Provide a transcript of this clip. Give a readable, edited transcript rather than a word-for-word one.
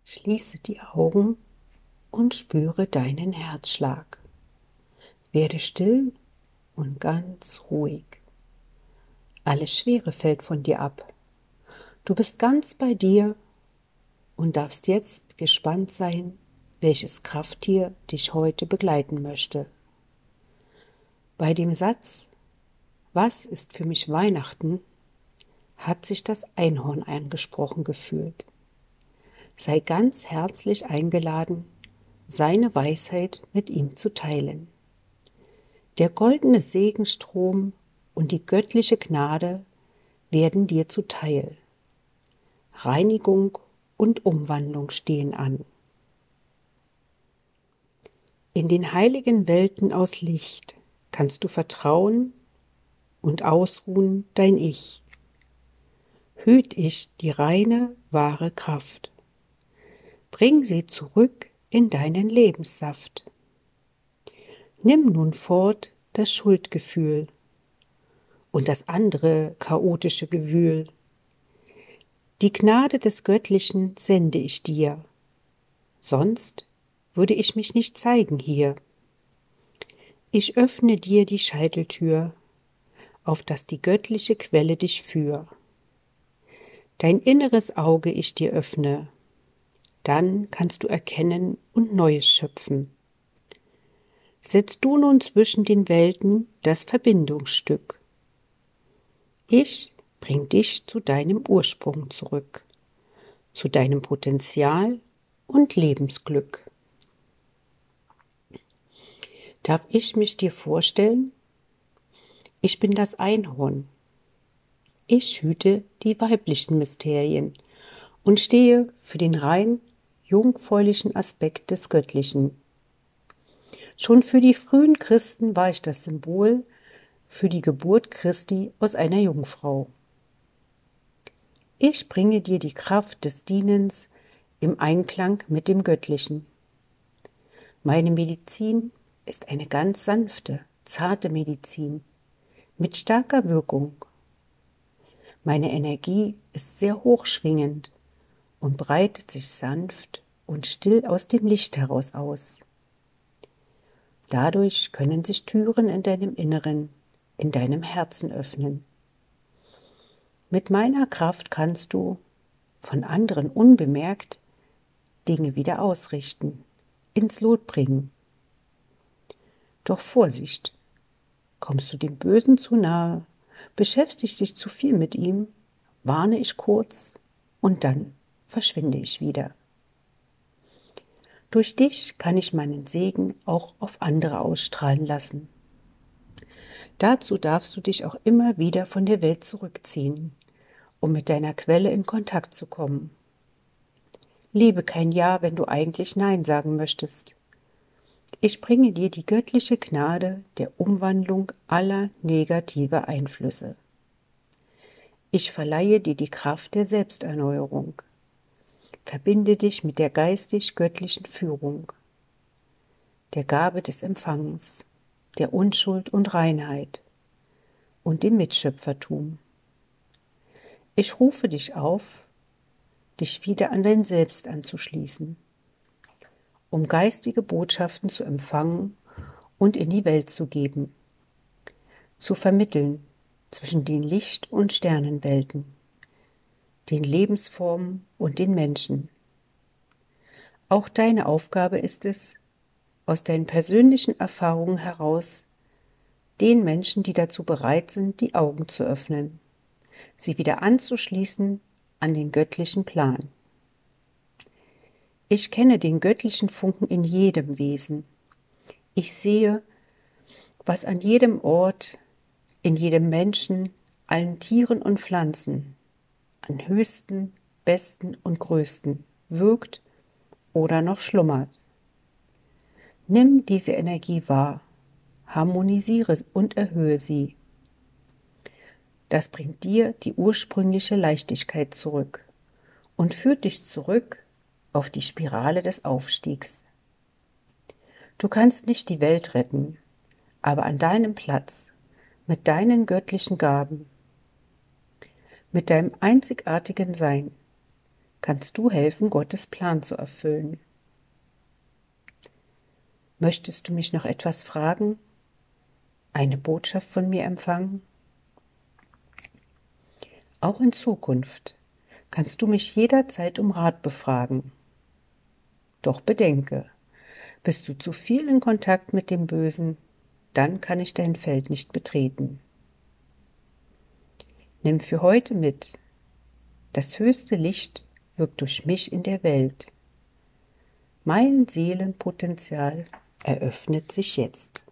Schließe die Augen und spüre deinen Herzschlag. Werde still und ganz ruhig. Alles Schwere fällt von dir ab. Du bist ganz bei dir und darfst jetzt gespannt sein, welches Krafttier dich heute begleiten möchte. Bei dem Satz, was ist für mich Weihnachten, hat sich das Einhorn angesprochen gefühlt. Sei ganz herzlich eingeladen, seine Weisheit mit ihm zu teilen. Der goldene Segenstrom und die göttliche Gnade werden dir zuteil. Reinigung und Umwandlung stehen an. In den heiligen Welten aus Licht kannst du vertrauen und ausruhen dein Ich. Hüt ich die reine, wahre Kraft. Bring sie zurück in deinen Lebenssaft. Nimm nun fort das Schuldgefühl und das andere chaotische Gewühl. Die Gnade des Göttlichen sende ich dir, sonst würde ich mich nicht zeigen hier. Ich öffne dir die Scheiteltür, auf dass die göttliche Quelle dich führ. Dein inneres Auge ich dir öffne, dann kannst du erkennen und Neues schöpfen. Setzt du nun zwischen den Welten das Verbindungsstück. Ich bring dich zu deinem Ursprung zurück, zu deinem Potenzial und Lebensglück. Darf ich mich dir vorstellen? Ich bin das Einhorn. Ich hüte die weiblichen Mysterien und stehe für den rein jungfräulichen Aspekt des Göttlichen. Schon für die frühen Christen war ich das Symbol für die Geburt Christi aus einer Jungfrau. Ich bringe dir die Kraft des Dienens im Einklang mit dem Göttlichen. Meine Medizin ist eine ganz sanfte, zarte Medizin mit starker Wirkung. Meine Energie ist sehr hochschwingend und breitet sich sanft und still aus dem Licht heraus aus. Dadurch können sich Türen in deinem Inneren, in deinem Herzen öffnen. Mit meiner Kraft kannst du, von anderen unbemerkt, Dinge wieder ausrichten, ins Lot bringen. Doch Vorsicht, kommst du dem Bösen zu nahe, beschäftigst dich zu viel mit ihm, warne ich kurz und dann verschwinde ich wieder. Durch dich kann ich meinen Segen auch auf andere ausstrahlen lassen. Dazu darfst du dich auch immer wieder von der Welt zurückziehen, um mit deiner Quelle in Kontakt zu kommen. Liebe kein Ja, wenn du eigentlich Nein sagen möchtest. Ich bringe dir die göttliche Gnade der Umwandlung aller negativer Einflüsse. Ich verleihe dir die Kraft der Selbsterneuerung. Verbinde dich mit der geistig-göttlichen Führung, der Gabe des Empfangens, der Unschuld und Reinheit und dem Mitschöpfertum. Ich rufe dich auf, dich wieder an dein Selbst anzuschließen, um geistige Botschaften zu empfangen und in die Welt zu geben, zu vermitteln zwischen den Licht- und Sternenwelten, den Lebensformen und den Menschen. Auch deine Aufgabe ist es, aus deinen persönlichen Erfahrungen heraus den Menschen, die dazu bereit sind, die Augen zu öffnen, sie wieder anzuschließen an den göttlichen Plan. Ich kenne den göttlichen Funken in jedem Wesen. Ich sehe, was an jedem Ort, in jedem Menschen, allen Tieren und Pflanzen, an höchsten, besten und größten wirkt oder noch schlummert. Nimm diese Energie wahr, harmonisiere und erhöhe sie. Das bringt dir die ursprüngliche Leichtigkeit zurück und führt dich zurück auf die Spirale des Aufstiegs. Du kannst nicht die Welt retten, aber an deinem Platz, mit deinen göttlichen Gaben, mit deinem einzigartigen Sein, kannst du helfen, Gottes Plan zu erfüllen. Möchtest du mich noch etwas fragen? Eine Botschaft von mir empfangen? Auch in Zukunft kannst du mich jederzeit um Rat befragen. Doch bedenke, bist du zu viel in Kontakt mit dem Bösen, dann kann ich dein Feld nicht betreten. Nimm für heute mit: Das höchste Licht wirkt durch mich in der Welt. Mein Seelenpotenzial eröffnet sich jetzt.